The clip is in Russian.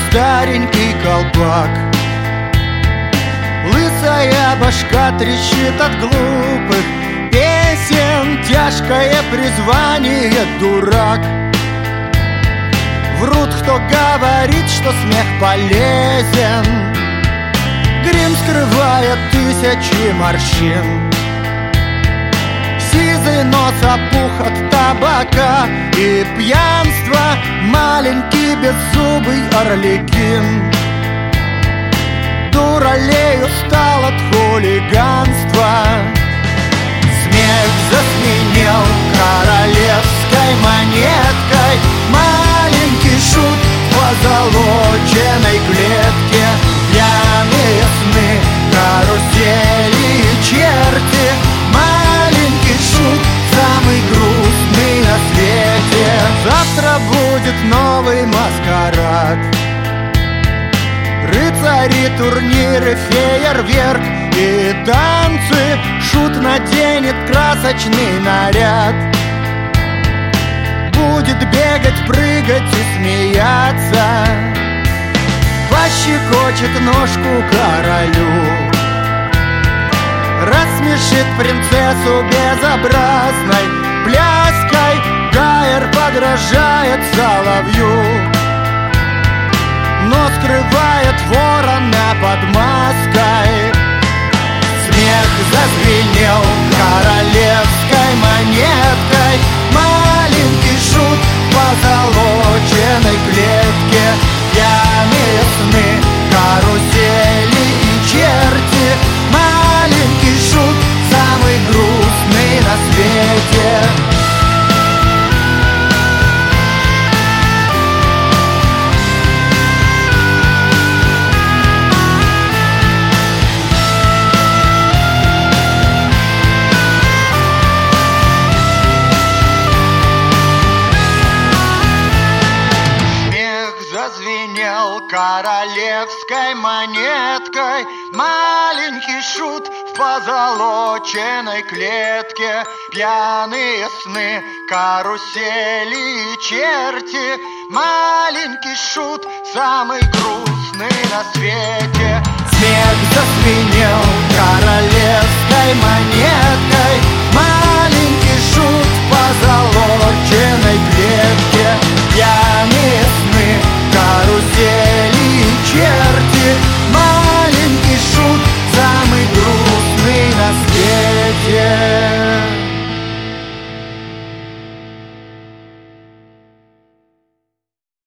старенький колпак. Лысая башка трещит от глупых песен, тяжкое призвание дурак. Врут, кто говорит, что смех полезен. Грим скрывает тысячи морщин. Сизый нос опух от табака и пьянства, маленький беззубый орликин. Дуралей устал от хулиганства. Смех засменил королевской монеткой. Маленький шут в позолоченной клетке. Пьяные сны, карусели и черти. Маленький шут, самый грустный на свете. Завтра будет новый маскарад. Рыцари, турниры, фейерверк и танцы. Шут наденет красочный наряд. Будет бегать, прыгать и смеяться. Пощекочет ножку королю. Рассмешит принцессу безобразной пляской. Гайер подражает соловью, но скрывает ворона под маской. Смех зазвенел королевской монеткой. Маленький шут в позолоченной клетке. Пьяные сны, карусели и черти. Маленький шут, самый грустный на свете. Зазвенел королевской монеткой. Маленький шут в позолоченной клетке. Пьяные сны, карусели и черти. Маленький шут, самый грустный на свете. Смех зазвенел королевской